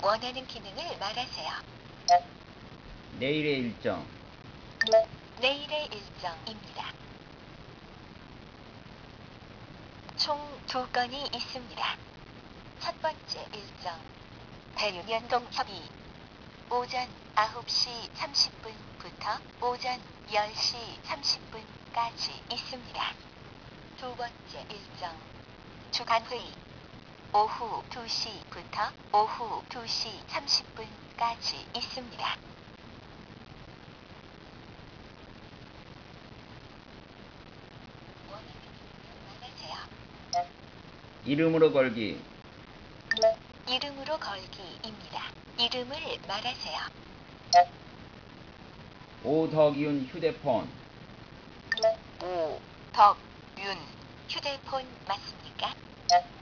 원하는 기능을 말하세요. 내일의 일정. 내일의 일정입니다. 총 2건이 있습니다. 첫 번째 일정, 대윤연동 협의. 오전 9시 30분부터 오전 10시 30분까지 있습니다. 두 번째 일정, 주간회의. 오후 2시부터 오후 2시 30분까지 있습니다. 원하는 기능을 말하세요. 이름으로 걸기. 이름으로 걸기입니다. 이름을 말하세요. 오덕이운 휴대폰. 오, 덕, 윤. 휴대폰 맞습니까?